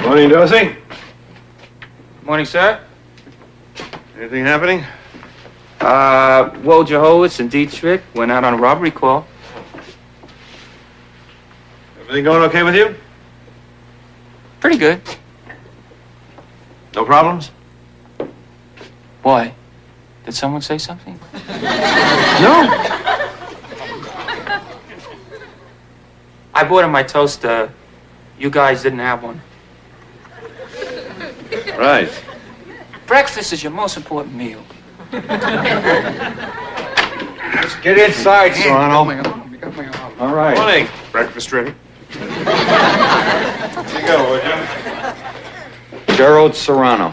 Morning, Dorsey. Morning, sir. Anything happening? Wojciechowicz and Dietrich went out on a robbery call. Everything going okay with you? Pretty good. No problems? Why? Did someone say something? No. I bought him my toaster. You guys didn't have one. Right. Breakfast is your most important meal. Let's get inside, Serrano. All right. Morning. Breakfast ready? Here you go, would you? Gerald Serrano.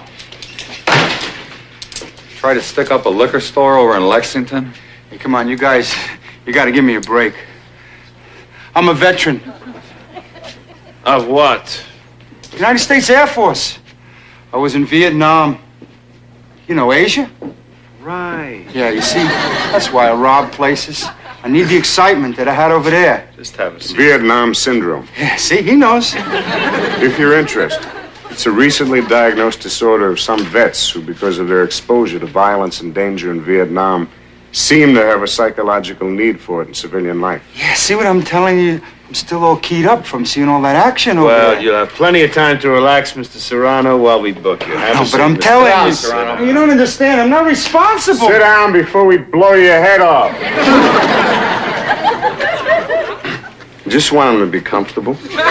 Try to stick up a liquor store over in Lexington? Hey, come on, you guys, you gotta give me a break. I'm a veteran. Of what? United States Air Force. I was in Vietnam. You know, Asia? Right. Yeah, you see, that's why I rob places. I need the excitement that I had over there. Just have a seat. Vietnam syndrome. Yeah, see, he knows. If you're interested, it's a recently diagnosed disorder of some vets who, because of their exposure to violence and danger in Vietnam, seem to have a psychological need for it in civilian life. Yeah, see what I'm telling you? I'm still all keyed up from seeing all that action over there. Well, you'll have plenty of time to relax, Mr. Serrano, while we book you. Have a No, seat, but I'm Mr. telling Down, you, Serrano. you don't understand. I'm not responsible. Sit down before we blow your head off. Just want him to be comfortable.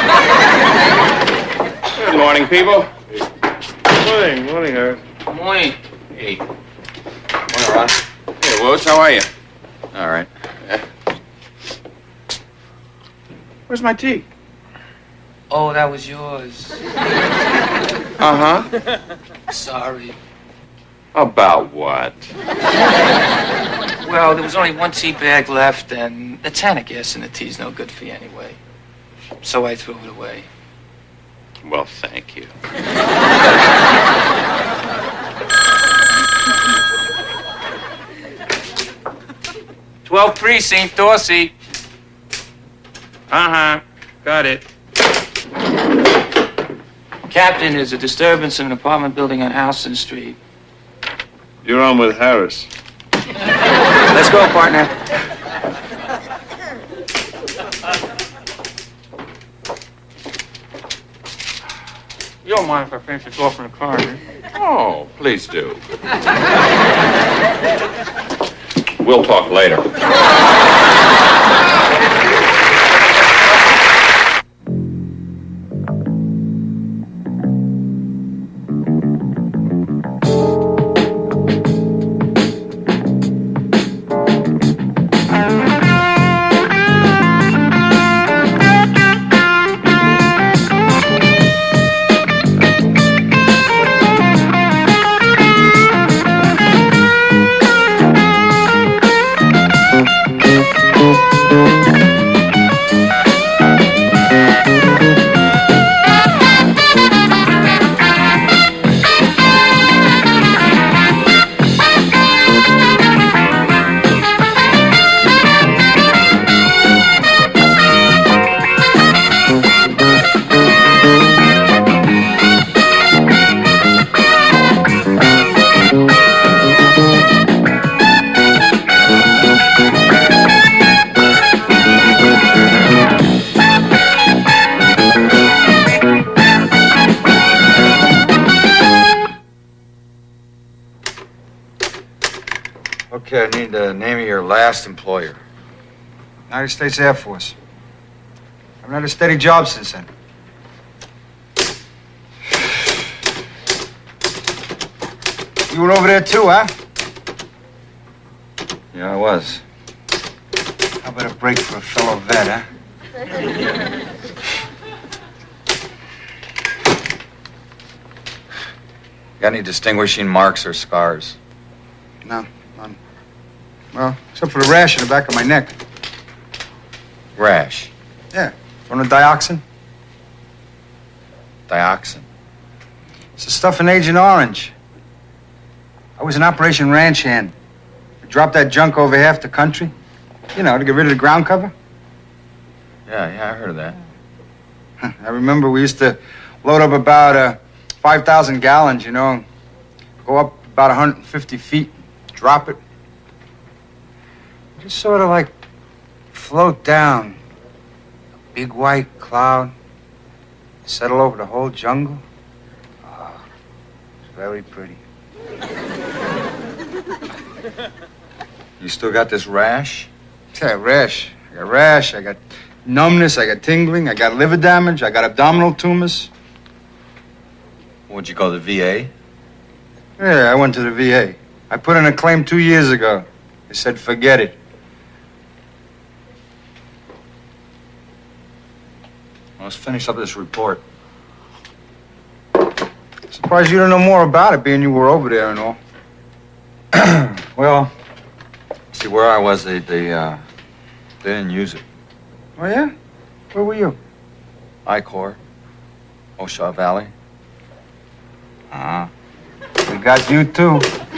Good morning, people. Morning, morning, Herb. Morning. Hey. Morning, Ron. Hey, Woj, how are you? All right. Where's my tea? Oh, that was yours. Uh-huh. Sorry. About what? Well, there was only one tea bag left, and the tannic gas in the tea's no good for you anyway. So I threw it away. Well, thank you. 12th Precinct, Dorsey. Got it. Captain, there's a disturbance in an apartment building on Houston Street. You're on with Harris. Let's go, partner. You don't mind if I finish this off in the car, do you? Oh, please do. We'll talk later. Okay, I need the name of your last employer. United States Air Force. I've had a steady job since then. You were over there too, huh? Yeah, I was. How about a break for a fellow vet, huh? Got any distinguishing marks or scars? No, none. Well, except for the rash in the back of my neck. Rash. Yeah, from the dioxin. Dioxin. It's the stuff in Agent Orange. I was an Operation Ranch hand. We dropped that junk over half the country. You know, to get rid of the ground cover. Yeah, I heard of that. I remember we used to load up about 5,000 gallons, you know, go up about 150 feet, drop it. Just sort of like float down. A big white cloud, settle over the whole jungle. Oh, it's very pretty. You still got this rash? Yeah, rash. I got rash, I got numbness, I got tingling, I got liver damage, I got abdominal tumors. Would you go to the VA? Yeah, I went to the VA. I put in a claim 2 years ago. They said, forget it. Let's finish up this report. Surprised you don't know more about it, being you were over there and all. Well, see, where I was, they didn't use it. Oh, yeah? Where were you? I-Corps, Oshaw Valley. We got you, too.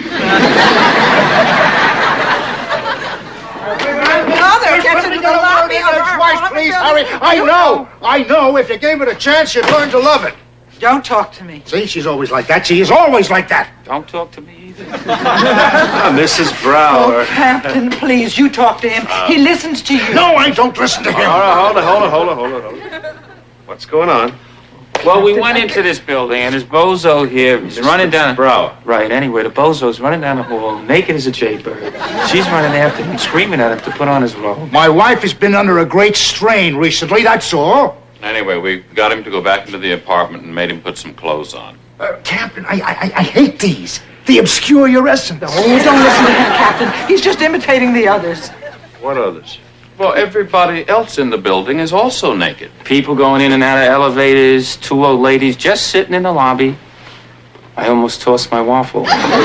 Mother, get to the lobby. Twice, please, Harry. I know. If you gave it a chance, you'd learn to love it. Don't talk to me. See, she's always like that. She is always like that. Don't talk to me either. Mrs. Brower. Oh, Captain, please, you talk to him. He listens to you. No, I don't listen to him. Hold on. What's going on? Well, we went into this building, and this bozo here is running down... Brower. Right, anyway, the bozo's running down the hall, naked as a jaybird. She's running after him, screaming at him to put on his robe. My wife has been under a great strain recently, that's all. Anyway, we got him to go back into the apartment and made him put some clothes on. Captain, I hate these. They obscure your essence. Oh, don't listen to him, Captain. He's just imitating the others. What others? Well, everybody else in the building is also naked. People going in and out of elevators, two old ladies just sitting in the lobby. I almost tossed my waffle.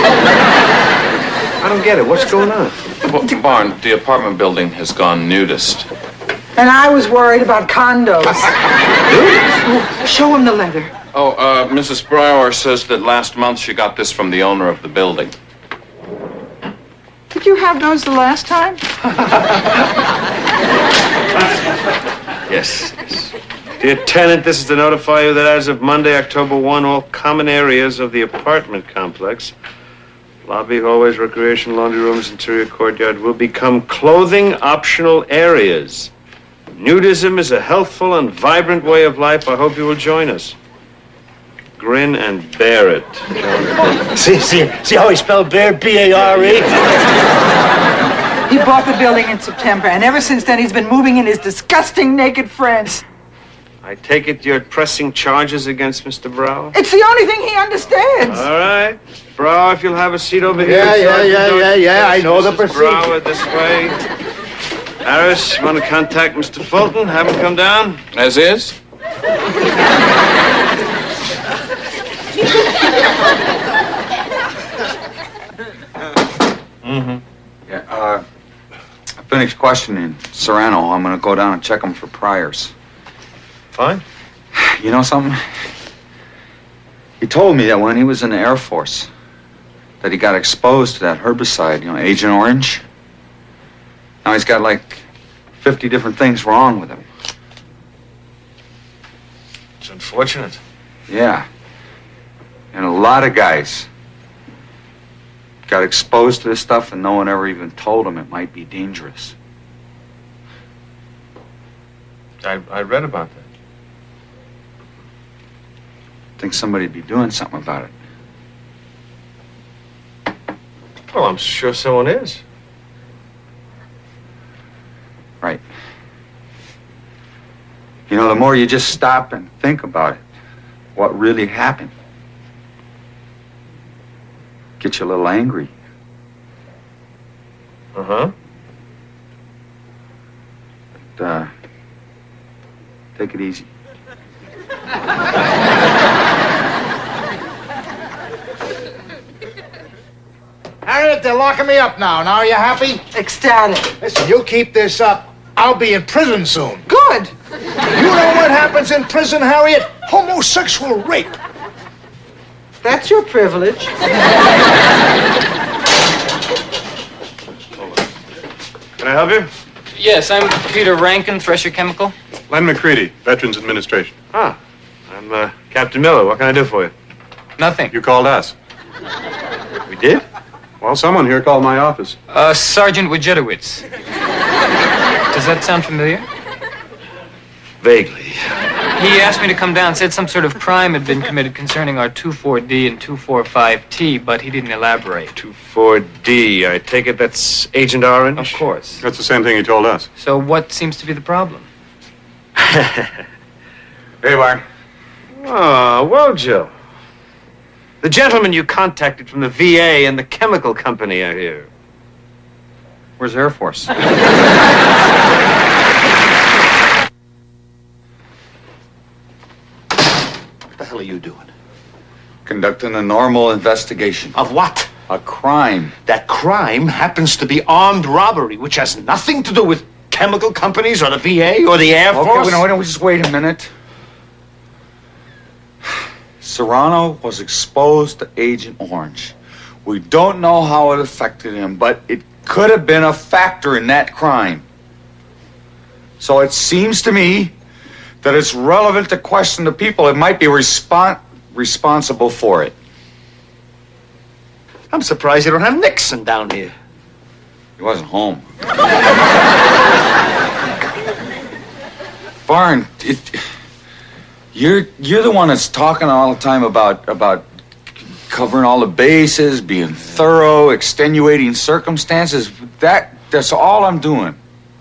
I don't get it. What's going on? Well, Barn, the apartment building has gone nudist. And I was worried about condos. Show him the letter. Oh, Mrs. Brower says that last month she got this from the owner of the building. Did you have those the last time? Yes. Dear tenant, this is to notify you that as of Monday, October 1, all common areas of the apartment complex, lobby, hallways, recreation, laundry rooms, interior courtyard, will become clothing optional areas. Nudism is a healthful and vibrant way of life. I hope you will join us. Grin and bear it. See how he spelled bear? B-A-R-E? He bought the building in September, and ever since then he's been moving in his disgusting naked friends. I take it you're pressing charges against Mr. Brower? It's the only thing he understands. All right. Brower, if you'll have a seat over here. Yeah. I know the Mrs. procedure. Brower, this way. Harris, you want to contact Mr. Fulton? Have him come down? As is? Yeah, I finished questioning Serrano. I'm going to go down and check him for priors. Fine. You know something? He told me that when he was in the Air Force, that he got exposed to that herbicide, you know, Agent Orange. Now he's got like 50 different things wrong with him. It's unfortunate. Yeah. And a lot of guys got exposed to this stuff and no one ever even told them it might be dangerous. I read about that. Think somebody'd be doing something about it. Well, I'm sure someone is. Right. You know, the more you just stop and think about it, what really happened, get you a little angry. Uh-huh. But, take it easy. Harriet, they're locking me up now. Now, are you happy? Ecstatic. Listen, you keep this up, I'll be in prison soon. Good. You know what happens in prison, Harriet? Homosexual rape. That's your privilege. Can I help you? Yes, I'm Peter Rankin, Thresher Chemical. Len McCready, Veterans Administration. Ah, I'm Captain Miller, what can I do for you? Nothing. You called us. We did? Well, someone here called my office. Sergeant Wojciechowicz. Does that sound familiar? Vaguely. He asked me to come down, said some sort of crime had been committed concerning our 24D and 245T, but he didn't elaborate. 24D. I take it that's Agent Orange? Of course. That's the same thing he told us. So what seems to be the problem? Hey, Warren. Oh, Wojo. The gentleman you contacted from the VA and the chemical company, I hear. Where's Air Force? What the hell are you doing? Conducting a normal investigation. Of what? A crime. That crime happens to be armed robbery, which has nothing to do with chemical companies or the VA or the Air Force. Okay, why don't we just wait a minute? Serrano was exposed to Agent Orange. We don't know how it affected him, but it could have been a factor in that crime. So it seems to me that it's relevant to question the people that might be responsible for it. I'm surprised you don't have Nixon down here. He wasn't home. Barn, you're the one that's talking all the time about covering all the bases, being thorough, extenuating circumstances. That's all I'm doing.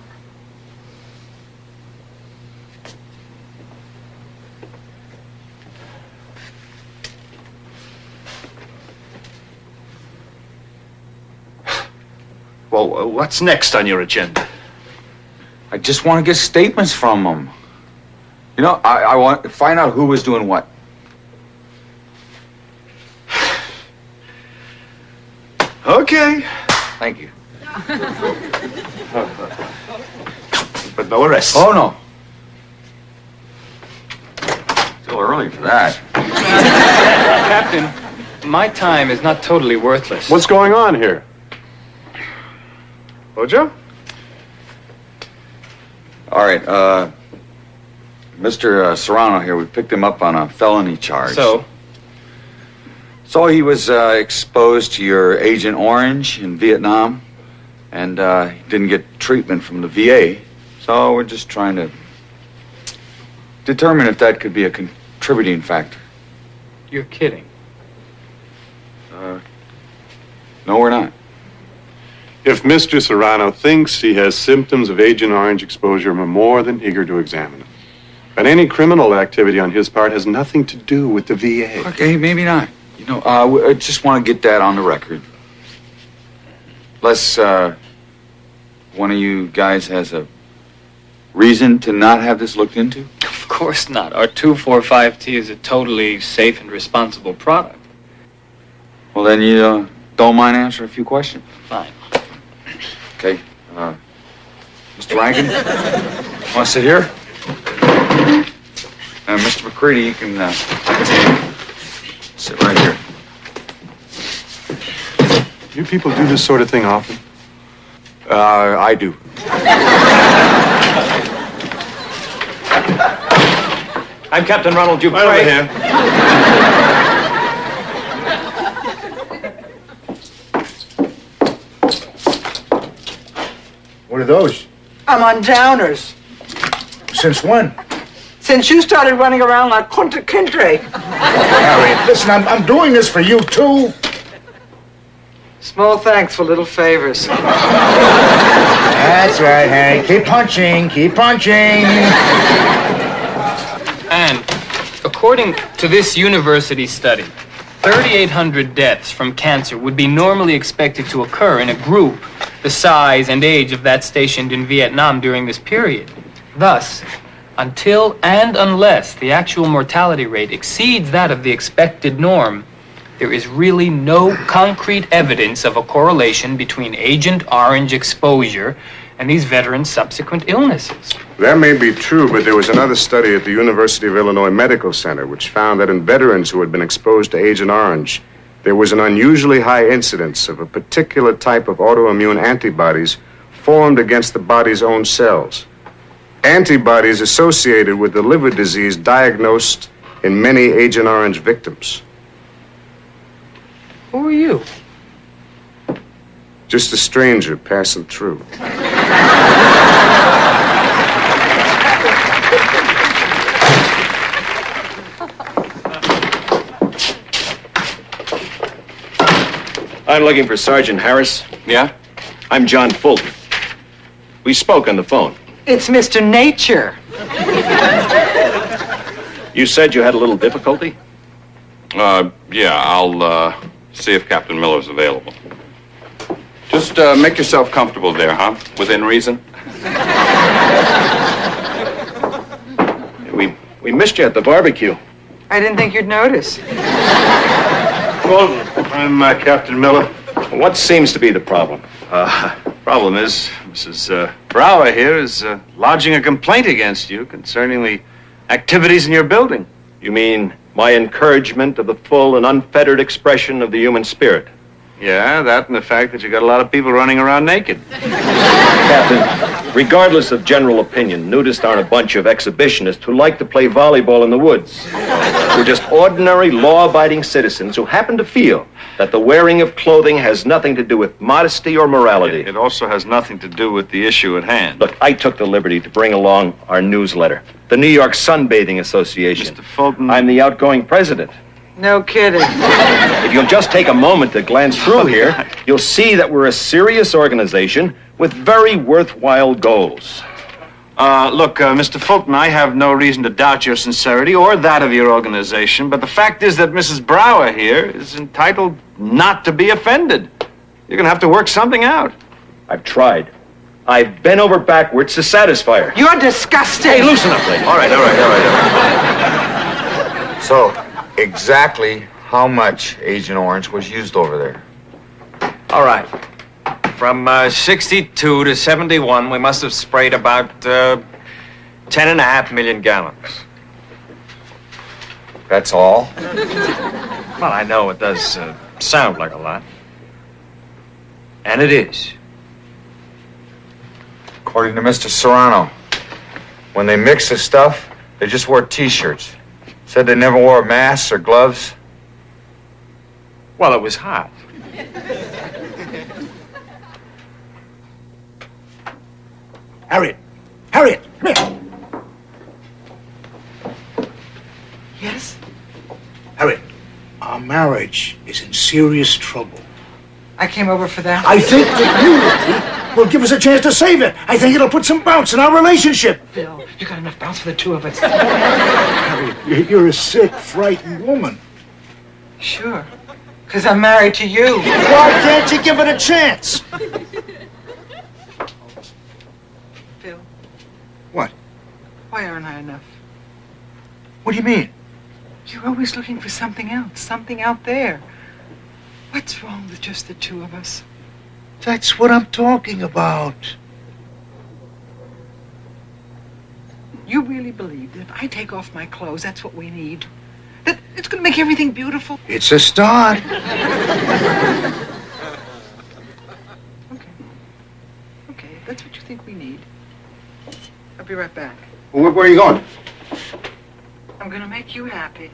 Well, what's next on your agenda? I just want to get statements from them. You know, I want to find out who was doing what. Okay. Thank you. But no arrests. Oh, no. Still early for that. Captain, my time is not totally worthless. What's going on here? Wojo? All right, Mr. Serrano here, we picked him up on a felony charge. So he was exposed to your Agent Orange in Vietnam, and he didn't get treatment from the VA. So we're just trying to determine if that could be a contributing factor. You're kidding. No, we're not. If Mr. Serrano thinks he has symptoms of Agent Orange exposure, we're more than eager to examine him. But any criminal activity on his part has nothing to do with the VA. Okay, maybe not. You know, I just want to get that on the record. Unless one of you guys has a reason to not have this looked into? Of course not. Our 245T is a totally safe and responsible product. Well, then you don't mind answering a few questions? Fine. Okay. Mr. Rankin, want to sit here? Mr. McCready, you can sit right here. You people do this sort of thing often? I do. I'm Captain Ronald Dupree. Right over here. What are those? I'm on downers. Since when? Since you started running around like Kunta Kinte. Harriet, listen, I'm doing this for you, too. Small thanks for little favors. That's right, Harry. Keep punching. Keep punching. And according to this university study, 3,800 deaths from cancer would be normally expected to occur in a group the size and age of that stationed in Vietnam during this period. Thus, until and unless the actual mortality rate exceeds that of the expected norm, there is really no concrete evidence of a correlation between Agent Orange exposure and these veterans' subsequent illnesses. That may be true, but there was another study at the University of Illinois Medical Center which found that in veterans who had been exposed to Agent Orange, there was an unusually high incidence of a particular type of autoimmune antibodies formed against the body's own cells. Antibodies associated with the liver disease diagnosed in many Agent Orange victims. Who are you? Just a stranger passing through. I'm looking for Sergeant Harris. Yeah? I'm John Fulton. We spoke on the phone. It's Mr. Nature. You said you had a little difficulty? Yeah, I'll see if Captain Miller's available. Just make yourself comfortable there, huh? Within reason. We missed you at the barbecue. I didn't think you'd notice. Fulton, I'm Captain Miller. What seems to be the problem? Problem is, Mrs. Brower here is lodging a complaint against you concerning the activities in your building. You mean my encouragement of the full and unfettered expression of the human spirit? Yeah, that and the fact that you got a lot of people running around naked. Captain, regardless of general opinion, nudists aren't a bunch of exhibitionists who like to play volleyball in the woods. We're just ordinary, law-abiding citizens who happen to feel that the wearing of clothing has nothing to do with modesty or morality. It also has nothing to do with the issue at hand. Look, I took the liberty to bring along our newsletter, the New York Sunbathing Association. Mr. Fulton, I'm the outgoing president. No kidding. If you'll just take a moment to glance through here, you'll see that we're a serious organization with very worthwhile goals. Look, Mr. Fulton, I have no reason to doubt your sincerity or that of your organization, but the fact is that Mrs. Brower here is entitled not to be offended. You're going to have to work something out. I've tried. I've bent over backwards to satisfy her. You're disgusting. Hey, loosen up, lady. All right. So, exactly how much Agent Orange was used over there? All right. From 62 to 71, we must have sprayed about 10.5 million gallons. That's all? Well, I know it does sound like a lot. And it is. According to Mr. Serrano, when they mixed the stuff, they just wore T-shirts. Said they never wore masks or gloves. Well, it was hot. Harriet, come here. Yes? Harriet, our marriage is in serious trouble. I came over for that. I think that you will give us a chance to save it. I think it'll put some bounce in our relationship. Phil, you got enough bounce for the two of us. Harriet, you're a sick, frightened woman. Sure. Because I'm married to you. Why can't you give it a chance? Phil. What? Why aren't I enough? What do you mean? You're always looking for something else, something out there. What's wrong with just the two of us? That's what I'm talking about. You really believe that if I take off my clothes, that's what we need? That it's going to make everything beautiful? It's a start. Okay, if that's what you think we need. I'll be right back. Well, where are you going? I'm going to make you happy.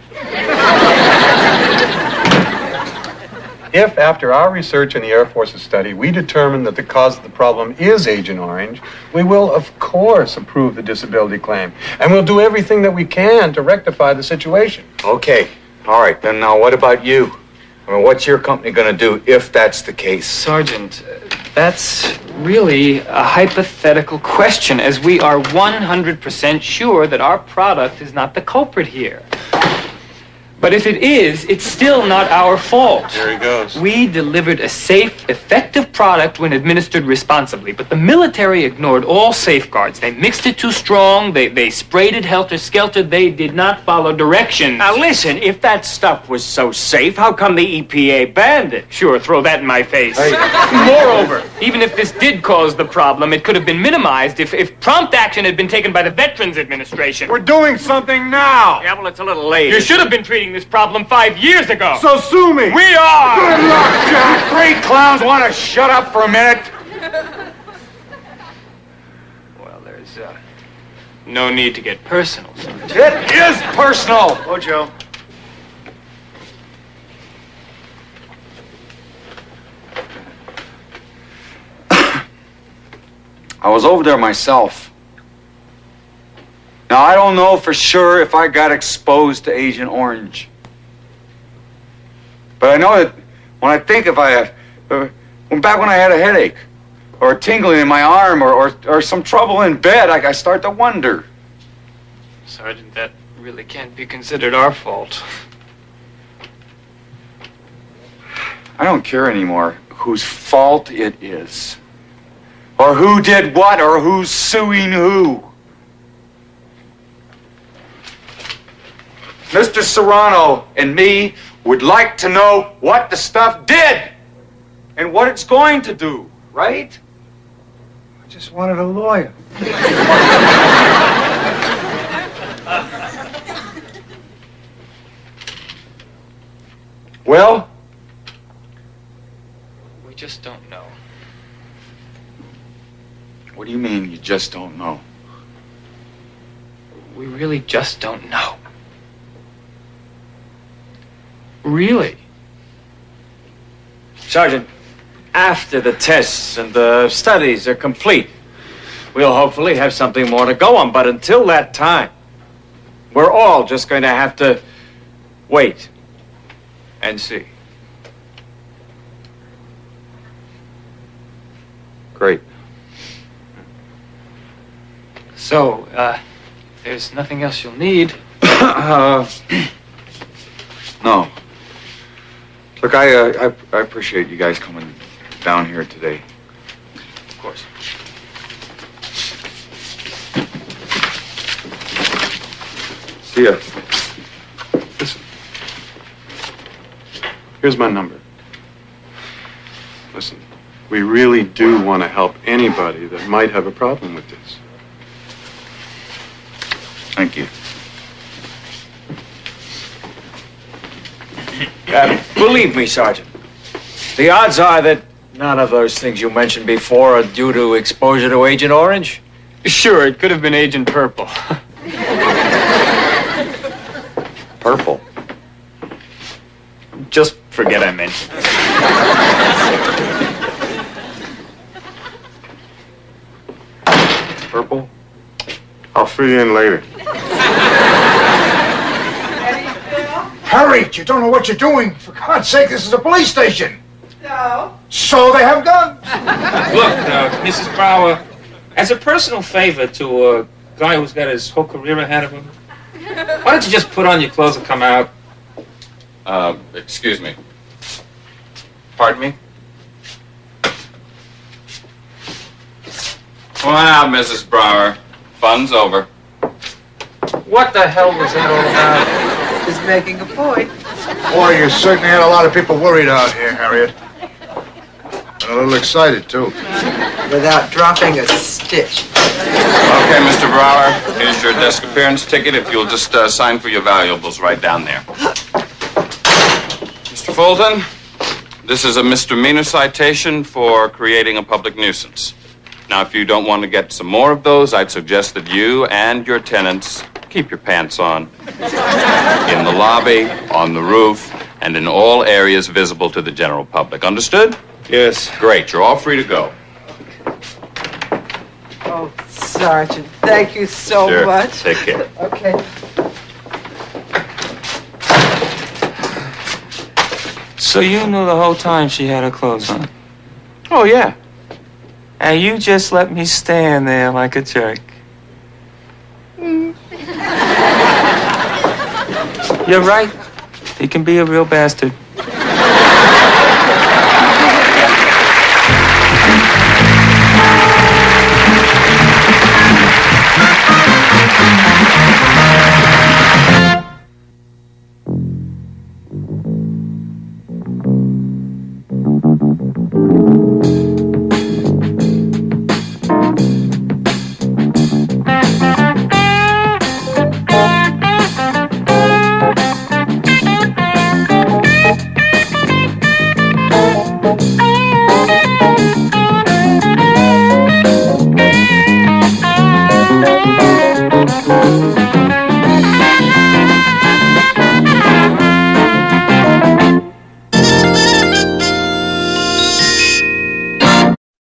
If, after our research and the Air Force's study, we determine that the cause of the problem is Agent Orange, we will, of course, approve the disability claim. And we'll do everything that we can to rectify the situation. Okay. All right. Then now what about you? I mean, what's your company going to do if that's the case? Sergeant, that's really a hypothetical question, as we are 100% sure that our product is not the culprit here. But if it is, it's still not our fault. There he goes. We delivered a safe, effective product when administered responsibly, but the military ignored all safeguards. They mixed it too strong, they sprayed it helter-skelter, they did not follow directions. Now listen, if that stuff was so safe, how come the EPA banned it? Sure, throw that in my face. Moreover, even if this did cause the problem, it could have been minimized if prompt action had been taken by the Veterans Administration. We're doing something now. Yeah, well, it's a little late. You should have been treating this problem 5 years ago. So sue me. We are! Good luck, Jack. Three clowns want to shut up for a minute. Well, No need to get personal, Sergeant. It is personal! Oh, Joe. I was over there myself. Now, I don't know for sure if I got exposed to Agent Orange. But I know that when I think if I... back when I had a headache, or a tingling in my arm, or some trouble in bed, I start to wonder. Sergeant, that really can't be considered our fault. I don't care anymore whose fault it is. Or who did what, or who's suing who. Mr. Serrano and me would like to know what the stuff did and what it's going to do, right? I just wanted a lawyer. Well, We just don't know. what do you mean you just don't know? We really just don't know. Really? Sergeant, after the tests and the studies are complete, we'll hopefully have something more to go on. But until that time, we're all just going to have to wait and see. Great. So, there's nothing else you'll need. No. Look, I appreciate you guys coming down here today. Of course. See ya. Listen. Here's my number. Listen, we really do want to help anybody that might have a problem with this. Thank you. Believe me, Sergeant, the odds are that none of those things you mentioned before are due to exposure to Agent Orange. Sure, it could have been Agent Purple. Purple. Just forget I mentioned it. Purple? I'll fill you in later. Hurry! You don't know what you're doing. For God's sake, this is a police station. No. So they have guns. Look, Mrs. Brower, as a personal favor to a guy who's got his whole career ahead of him, why don't you just put on your clothes and come out? Excuse me. Pardon me? Come on out, Mrs. Brower. Fun's over. What the hell was that all about? He's making a point. Boy, you certainly had a lot of people worried out here, Harriet. And a little excited, too. Without dropping a stitch. Okay, Mr. Brower, here's your desk appearance ticket. If you'll just sign for your valuables right down there. Mr. Fulton, this is a misdemeanor citation for creating a public nuisance. Now, if you don't want to get some more of those, I'd suggest that you and your tenants keep your pants on. In the lobby, on the roof, and in all areas visible to the general public. Understood? Yes. Great. You're all free to go. Oh, Sergeant, thank you so Sure. much. Take care. Okay. So you knew the whole time she had her clothes on? Oh, yeah. And you just let me stand there like a jerk. You're right. He can be a real bastard.